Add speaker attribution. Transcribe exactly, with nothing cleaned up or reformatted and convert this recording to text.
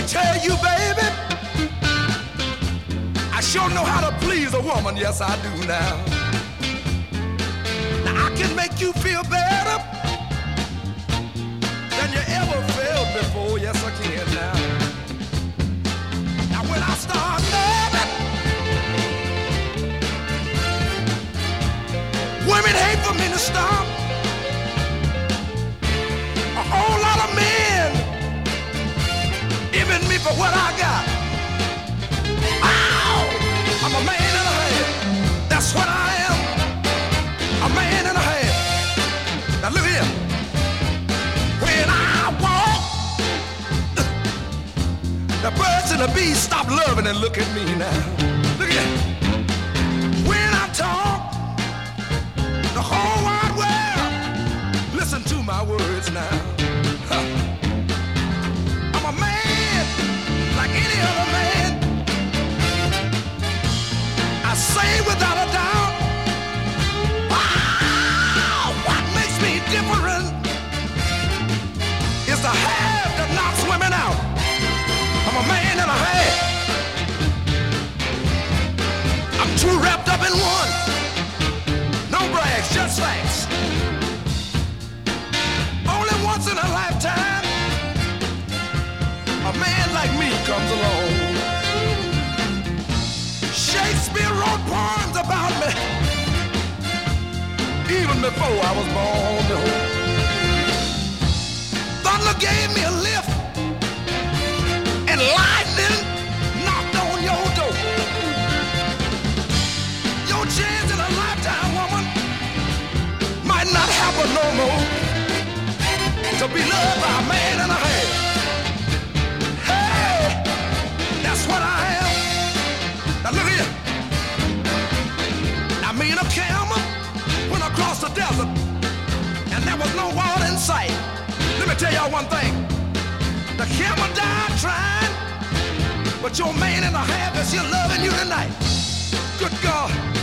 Speaker 1: tell you, baby, I sure know how to please a woman, yes I do now. Now I can make you feel better than you ever felt before, yes I can now. Now when I start loving, women hate for me to stop. A whole lot of men giving me for what I got. Ow! I'm a man and a half. That's what I am. A man and a half. Now look here. When I walk, the birds and the bees stop loving and look at me now. Look at that. When I talk, the whole wide world listen to my words now. Huh. I'm a man like any other man. I say without a doubt, wow, what makes me different is the half that knocks women out. I'm a man and a half. I'm too wrapped up in one. No brags, just facts. Only once in a lifetime a man like me comes along. Shakespeare wrote poems about me even before I was born. No. Thunder gave me a lift and lightning knocked on your door. Your chance in a lifetime, woman, might not happen no more. To be loved by a man and a half. Hey, that's what I am. Now look here. I mean a camel went across the desert and there was no water in sight. Let me tell y'all one thing. The camel died trying, but your man and a half is here loving you tonight. Good God.